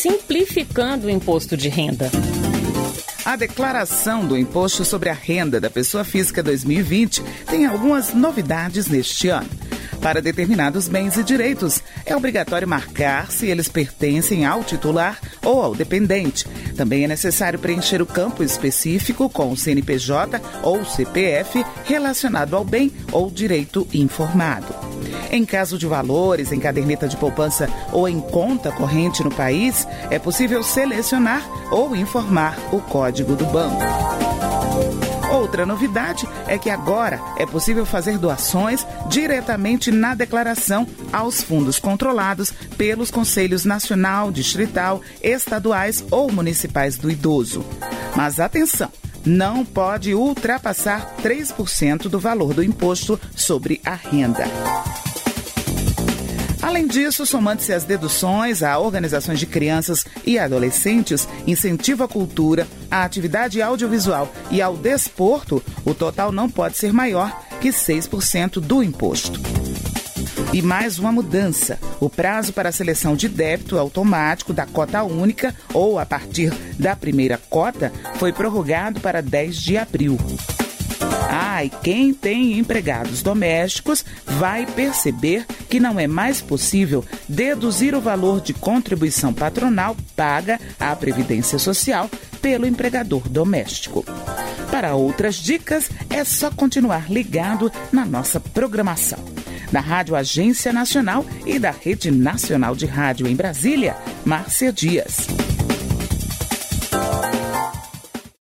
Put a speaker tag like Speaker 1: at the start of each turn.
Speaker 1: simplificando o imposto de renda.
Speaker 2: A declaração do Imposto sobre a Renda da Pessoa Física 2020 tem algumas novidades neste ano. Para determinados bens e direitos, é obrigatório marcar se eles pertencem ao titular ou ao dependente. Também é necessário preencher o campo específico com o CNPJ ou CPF relacionado ao bem ou direito informado. Em caso de valores em caderneta de poupança ou em conta corrente no país, é possível selecionar ou informar o código do banco. Outra novidade é que agora é possível fazer doações diretamente na declaração aos fundos controlados pelos Conselhos Nacional, Distrital, Estaduais ou Municipais do Idoso. Mas atenção! Não pode ultrapassar 3% do valor do imposto sobre a renda. Além disso, somando-se às deduções a organizações de crianças e adolescentes, incentivo à cultura, à atividade audiovisual e ao desporto, o total não pode ser maior que 6% do imposto. E mais uma mudança. O prazo para a seleção de débito automático da cota única ou a partir da primeira cota foi prorrogado para 10 de abril. E quem tem empregados domésticos vai perceber que não é mais possível deduzir o valor de contribuição patronal paga à Previdência Social pelo empregador doméstico. Para outras dicas, é só continuar ligado na nossa programação. Da Rádio Agência Nacional e da Rede Nacional de Rádio em Brasília, Márcia Dias.